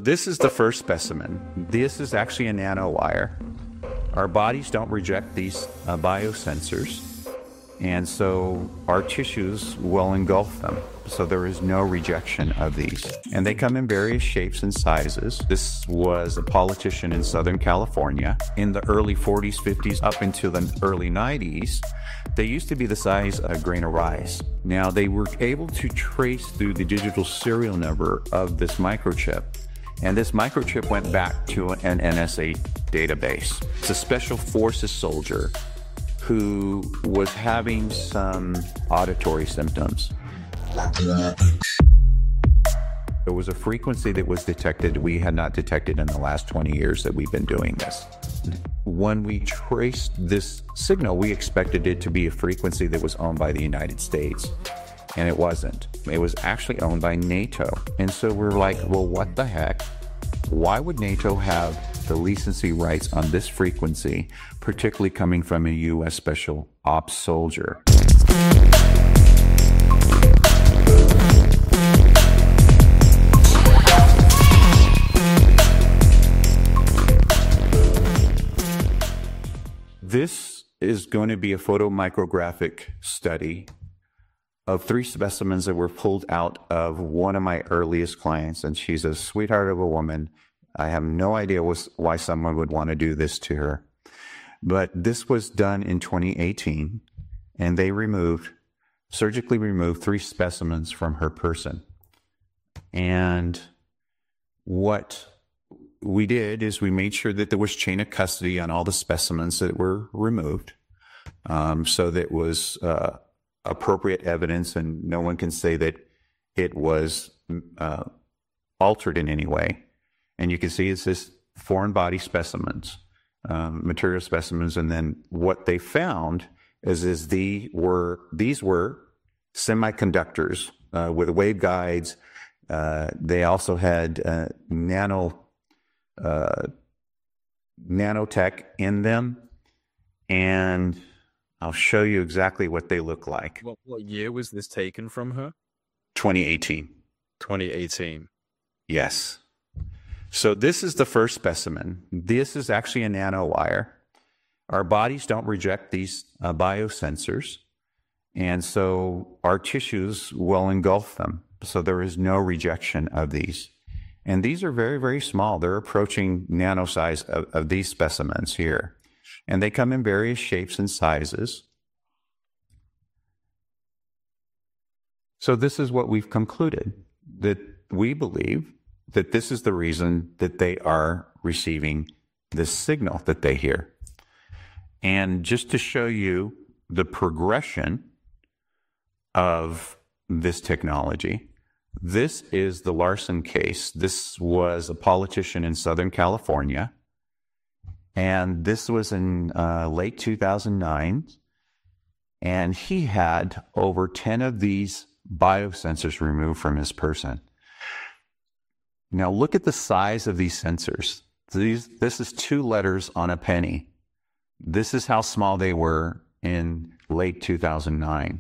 this is the first specimen. This is actually a nanowire. Our bodies don't reject these biosensors, and so our tissues will engulf them. So there is no rejection of these. And they come in various shapes and sizes. This was a politician in Southern California in the early 40s, 50s, up into the early 90s. They used to be the size of a grain of rice. Now, they were able to trace through the digital serial number of this microchip. And this microchip went back to an NSA database. It's a special forces soldier who was having some auditory symptoms. There was a frequency that was detected we had not detected in the last 20 years that we've been doing this. When we traced this signal, we expected it to be a frequency that was owned by the United States, and it wasn't. It was actually owned by NATO. And so we're like, well, what the heck? Why would NATO have the license rights on this frequency, particularly coming from a U.S. Special Ops soldier? This is going to be a photomicrographic study of 3 specimens that were pulled out of one of my earliest clients, and she's a sweetheart of a woman. I have no idea why someone would want to do this to her. But this was done in 2018, and they surgically removed 3 specimens from her person. And what we did is we made sure that there was chain of custody on all the specimens that were removed, so that it was appropriate evidence and no one can say that it was altered in any way. And you can see it's this foreign body specimens, material specimens, and then what they found is these were semiconductors with waveguides. They also had nanotech in them, and I'll show you exactly what they look like. What year was this taken from her? 2018. 2018. Yes. So this is the first specimen. This is actually a nanowire. Our bodies don't reject these biosensors, and so our tissues will engulf them. So there is no rejection of these. And these are very, very small. They're approaching nano size of these specimens here. And they come in various shapes and sizes. So this is what we've concluded, that we believe that this is the reason that they are receiving this signal that they hear. And just to show you the progression of this technology, this is the Larson case. This was a politician in Southern California, and this was in late 2009, and he had over 10 of these biosensors removed from his person. Now look at the size of these sensors. This is 2 letters on a penny. This is how small they were in late 2009.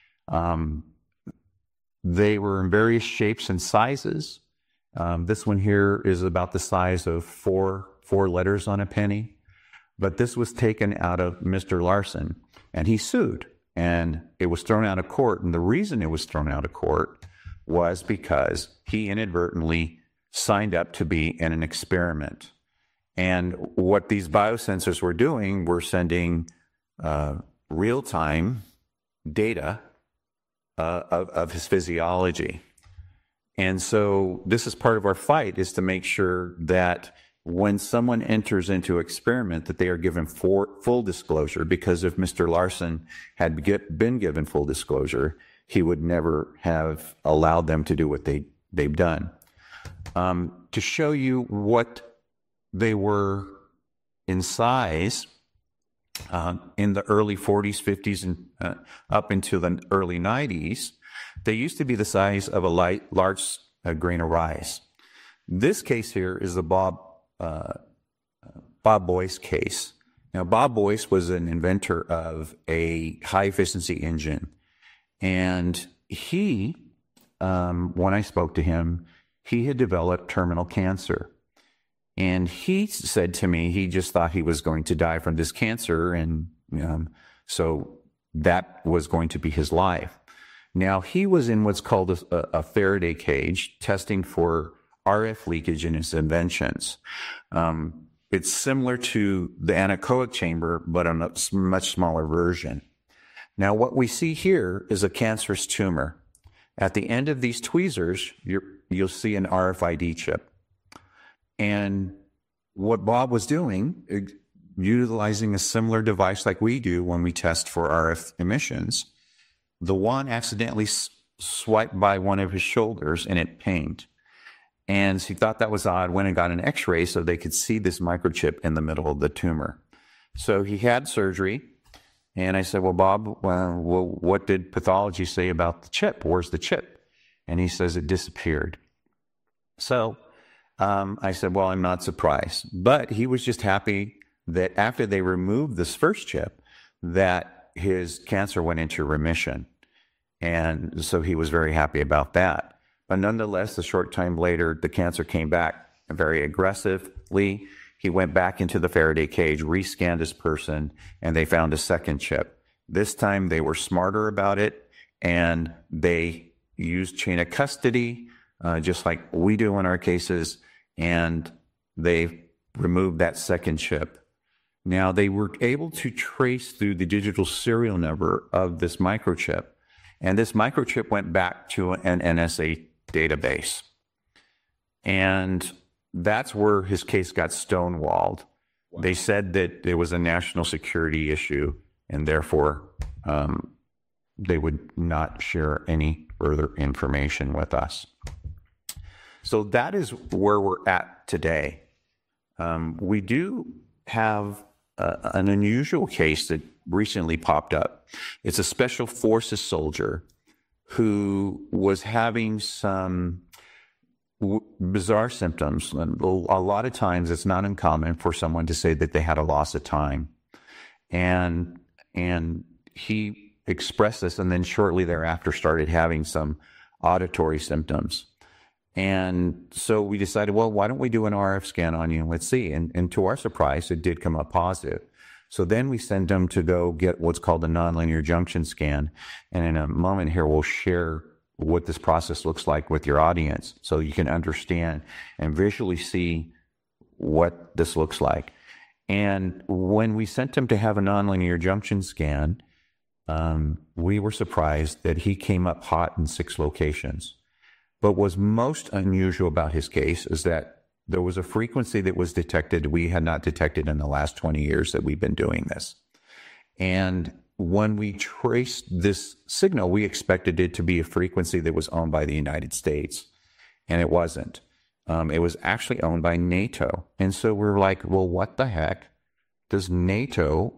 They were in various shapes and sizes. This one here is about the size of four letters on a penny. But this was taken out of Mr. Larson, and he sued. And it was thrown out of court. And the reason it was thrown out of court was because he inadvertently signed up to be in an experiment. And what these biosensors were doing were sending real-time data of his physiology. And so this is part of our fight, is to make sure that when someone enters into experiment, that they are given full disclosure, because if Mr. Larson had been given full disclosure, he would never have allowed them to do what they've done. To show you what they were in size, in the early 40s, 50s, and up into the early 90s, they used to be the size of a large grain of rice. This case here is the Bob Boyce case. Now, Bob Boyce was an inventor of a high-efficiency engine, and he, when I spoke to him, he had developed terminal cancer. And he said to me, he just thought he was going to die from this cancer. And so that was going to be his life. Now, he was in what's called a Faraday cage, testing for RF leakage in his inventions. It's similar to the anechoic chamber, but on a much smaller version. Now, what we see here is a cancerous tumor. At the end of these tweezers, you'll see an RFID chip. And what Bob was doing, utilizing a similar device like we do when we test for RF emissions, the one accidentally swiped by one of his shoulders and it pinged. And he thought that was odd, went and got an x-ray so they could see this microchip in the middle of the tumor. So he had surgery. And I said, well, Bob, what did pathology say about the chip? Where's the chip? And he says it disappeared. So I said, well, I'm not surprised. But he was just happy that after they removed this first chip, that his cancer went into remission. And so he was very happy about that. But nonetheless, a short time later, the cancer came back very aggressively. He went back into the Faraday cage, rescanned his person, and they found a second chip. This time they were smarter about it, and they used chain of custody, just like we do in our cases, and they removed that second chip. Now, they were able to trace through the digital serial number of this microchip, and this microchip went back to an NSA database. And that's where his case got stonewalled. Wow. They said that it was a national security issue, and therefore they would not share any further information with us. So that is where we're at today. We do have an unusual case that recently popped up. It's a special forces soldier who was having some bizarre symptoms. A lot of times it's not uncommon for someone to say that they had a loss of time. And he expressed this, and then shortly thereafter started having some auditory symptoms. And so we decided, well, why don't we do an RF scan on you and let's see. And to our surprise, it did come up positive. So then we sent him to go get what's called a nonlinear junction scan. And in a moment here, we'll share what this process looks like with your audience so you can understand and visually see what this looks like. And when we sent him to have a nonlinear junction scan, we were surprised that he came up hot in 6 locations. But what's most unusual about his case is that there was a frequency that was detected we had not detected in the last 20 years that we've been doing this. And when we traced this signal, we expected it to be a frequency that was owned by the United States, and it wasn't. It was actually owned by NATO. And so we're like, well, what the heck does NATO,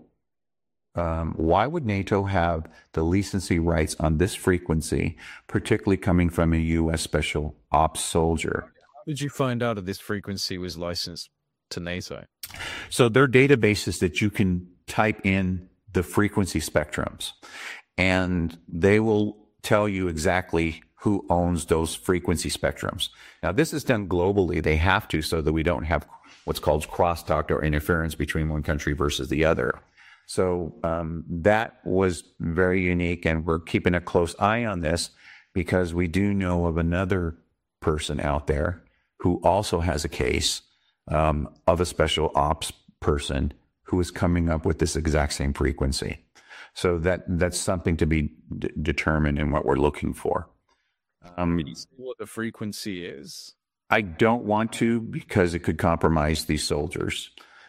why would NATO have the license rights on this frequency, particularly coming from a U.S. Special Ops soldier? How did you find out that this frequency was licensed to NATO? So there are databases that you can type in the frequency spectrums, and they will tell you exactly who owns those frequency spectrums. Now, this is done globally. They have to, so that we don't have what's called crosstalk or interference between one country versus the other. So that was very unique, and we're keeping a close eye on this because we do know of another person out there who also has a case of a special ops person who is coming up with this exact same frequency. So that's something to be determined in what we're looking for. Can you see what the frequency is? I don't want to because it could compromise these soldiers.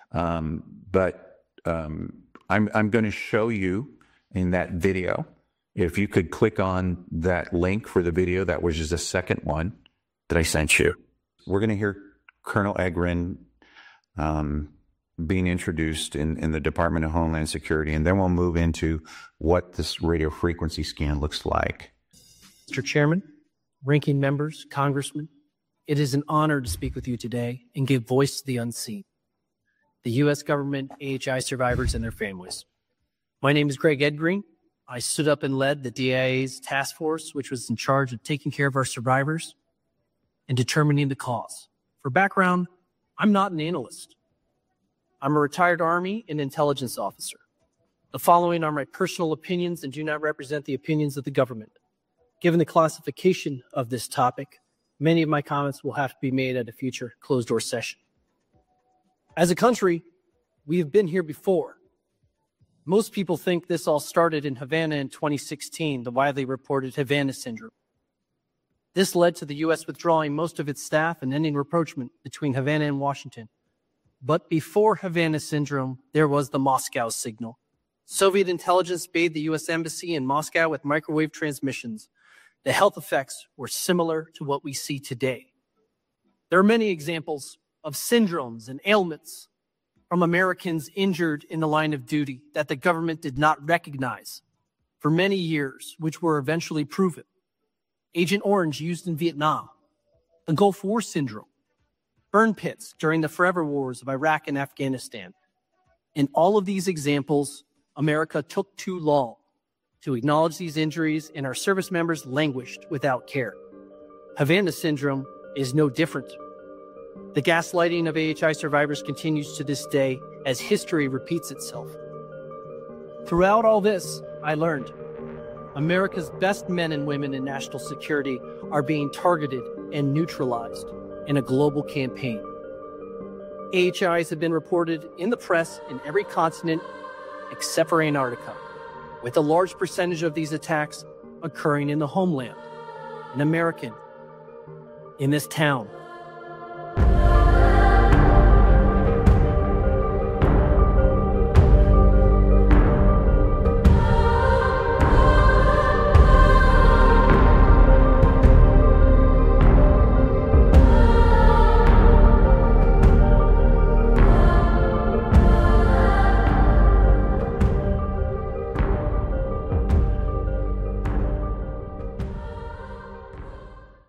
But I'm going to show you in that video. If you could click on that link for the video, that was just the second one that I sent you. We're going to hear Colonel Egren being introduced in the Department of Homeland Security, and then we'll move into what this radio frequency scan looks like. Mr. Chairman, ranking members, congressmen, it is an honor to speak with you today and give voice to the unseen, the U.S. government, AHI survivors, and their families. My name is Greg Edgreen. I stood up and led the DIA's task force, which was in charge of taking care of our survivors. and determining the cause. For background, I'm not an analyst. I'm a retired Army and intelligence officer. The following are my personal opinions and do not represent the opinions of the government. Given the classification of this topic, many of my comments will have to be made at a future closed-door session. As a country, we have been here before. Most people think this all started in Havana in 2016, the widely reported Havana Syndrome. This led to the U.S. withdrawing most of its staff and ending rapprochement between Havana and Washington. But before Havana Syndrome, there was the Moscow Signal. Soviet intelligence bathed the U.S. Embassy in Moscow with microwave transmissions. The health effects were similar to what we see today. There are many examples of syndromes and ailments from Americans injured in the line of duty that the government did not recognize for many years, which were eventually proven. Agent Orange used in Vietnam, the Gulf War syndrome, burn pits during the forever wars of Iraq and Afghanistan. In all of these examples, America took too long to acknowledge these injuries, and our service members languished without care. Havana Syndrome is no different. The gaslighting of AHI survivors continues to this day as history repeats itself. Throughout all this, I learned America's best men and women in national security are being targeted and neutralized in a global campaign. AHIs have been reported in the press in every continent except for Antarctica, with a large percentage of these attacks occurring in the homeland, an American, in this town,